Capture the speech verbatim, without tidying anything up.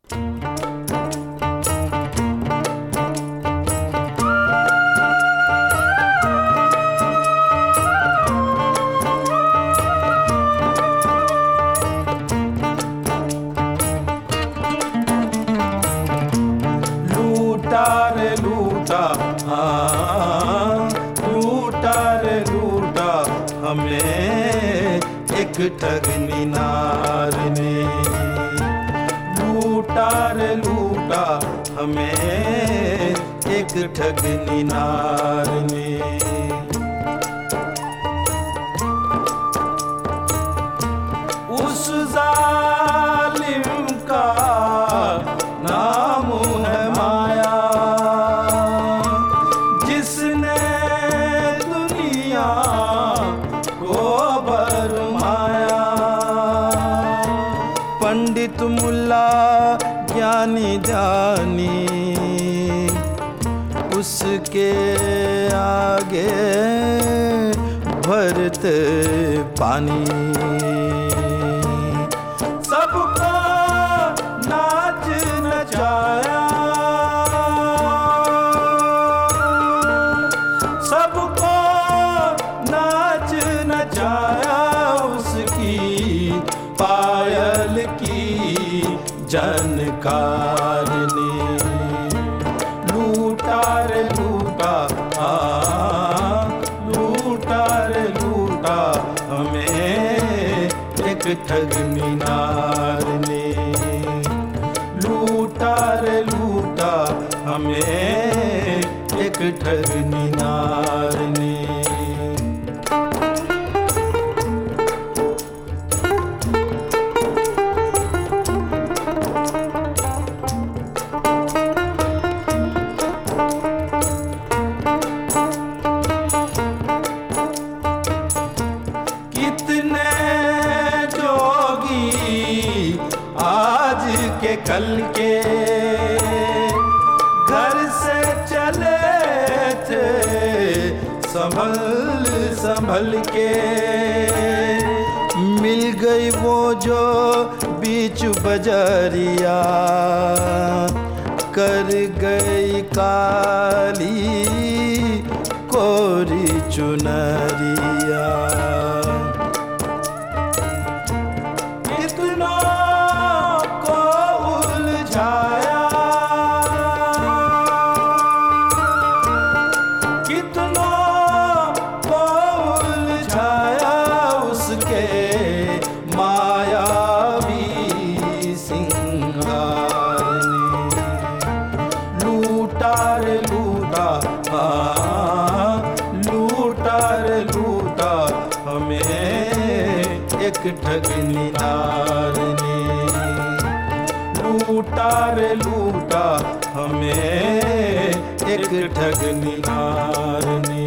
लूटा रे लूटा, हाँ लूटा रे लूटा हमें एक ठगनी नार ने। लूटा रे लूटा हमें एक ठगनी नार ने। उस जालिम का नाम है माया, जिसने दुनिया को भरमाया। पंडित मुल्ला ज्ञानी ध्यानी उसके आगे भरते पानी। सबको नाच नचाया, सबको नाच नचाया उसकी पायल की जनकार ने। लूटा रे लूटा, हाँ लूटा रे लूटा हमें एक ठगनी नार ने। लूटा रे लूटा हमें एक ठगनी नार ने। कितने जोगी आज के कल के घर से चले थे संभल संभल के। मिल गई वो जो बीच बजरिया, कर गई काली कोरी चुनरिया। कितनों को उलझाया, कितनों को उलझाया उसके मायावी सिंगार ने। लूटा रे लूटा, हाँ लूटा रे लूटा हमें एक ठगनी नार ने। लूटा रे लूटा हमें एक ठगनी नार ने।